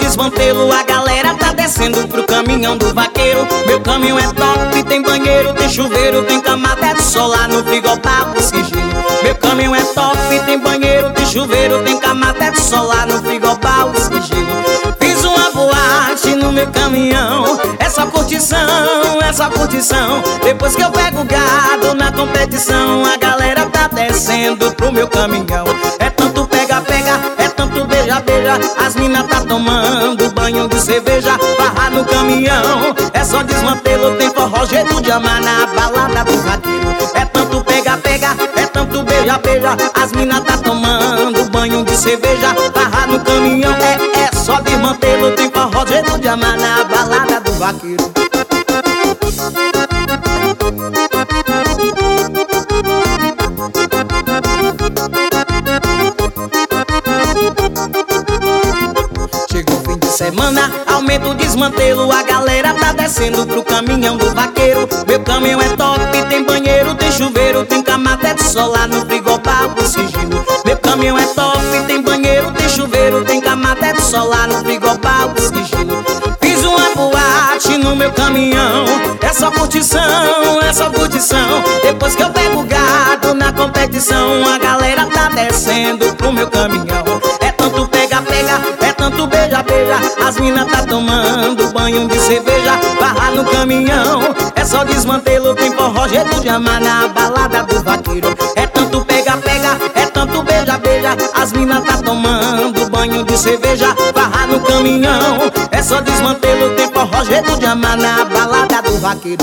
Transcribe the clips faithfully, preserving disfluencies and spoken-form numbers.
desmantelo, a galera tá descendo pro caminhão do vaqueiro. Meu caminhão é top, tem banheiro, tem chuveiro, tem cama até de solar no frigobar do sigilo. Meu caminhão é top, tem banheiro, tem chuveiro, tem cama até de solar no frigobar do sigilo. Fiz uma boate no meu caminhão, é só curtição, é só curtição. Depois que eu pego o gado na competição, a galera tá descendo pro meu caminhão. É tanto pega-pega, é tanto beija-beija, as mina tá tomando banho de cerveja. Barra no caminhão, é só desmantelo, tem forró, jeito de amar na balada do vaqueiro. É tanto pega-pega, é tanto beija-beija, as mina tá tomando banho de cerveja. Barra no caminhão, é, é só desmantelo, tem forró, jeito de amar na balada do vaqueiro. Chegou o fim de semana, aumenta o desmantelo, a galera tá descendo pro caminhão do vaqueiro. Meu caminhão é top, tem banheiro, tem chuveiro, tem cama até de solar no frigobar do sigilo. Meu caminhão é top, tem banheiro, tem chuveiro, tem cama até de solar no frigobar do sigilo. Fiz uma boate no meu caminhão, é só curtição, é só curtição. Depois que eu pego o gado na competição, a galera tá descendo pro meu caminhão. É tanto pega-pega, é tanto beija-beija, as mina tá tomando banho de cerveja. Barra no caminhão, é só desmantelo, tem forró, jeito de amar na balada do vaqueiro. É tanto pega-pega, é tanto beija-beija, as mina tá tomando banho de cerveja. Barra no caminhão, é só desmantelo, tem forró, jeito de amar na balada do vaqueiro.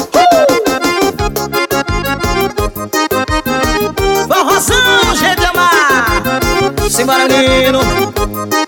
uh! Forrozão, jeito de amar. Simbora, menino.